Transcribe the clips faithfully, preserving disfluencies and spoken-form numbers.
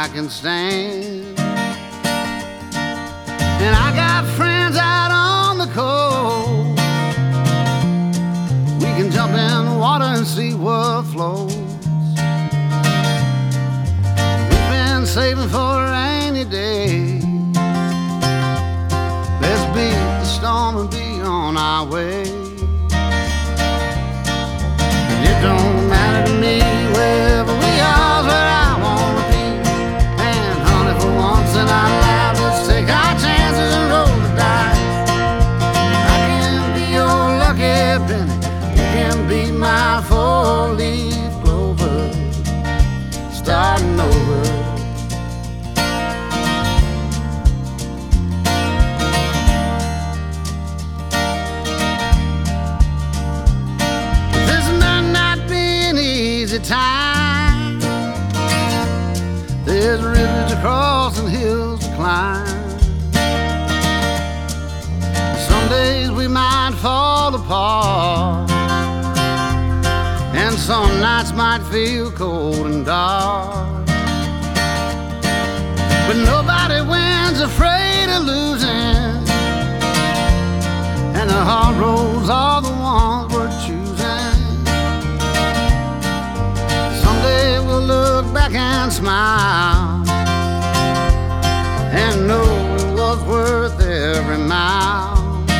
I can stand. And I got friends out on the coast. We can jump in the water and see what flows. We've been saving for a rainy day. Let's beat the storm and be on our way. And it don't matter to me wherever we are, where I wanna be. And honey, for once in our lives, let's take our chances and roll the dice. I can be your lucky penny, you can be my four-leaf clover, starting over. This might not be an easy time. There's rivers to cross and hills to climb. Some days we might fall apart, and some nights might feel cold and dark. But nobody wins afraid of losing, and the hard roads are the ones worth choosing. Someday we'll look back and smile and know it was worth every mile.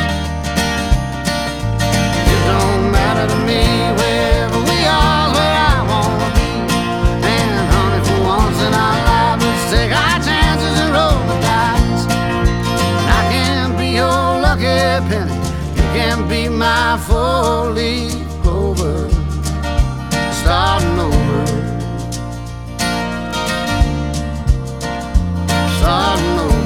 It don't matter to me wherever we are, where I wanna be. And honey, for once in our lives, let's take our chances and roll the dice. I can be your lucky penny, you can be my four-leaf clover, starting over, starting over.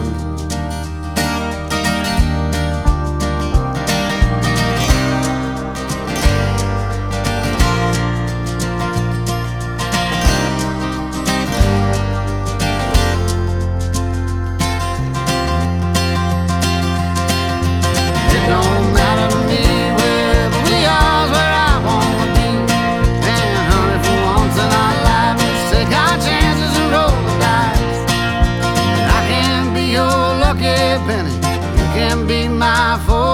It don't matter to me wherever we are, where I wanna be. And honey, for once in our lives, let's take our chances and roll the dice. I can be your lucky penny, you can be my four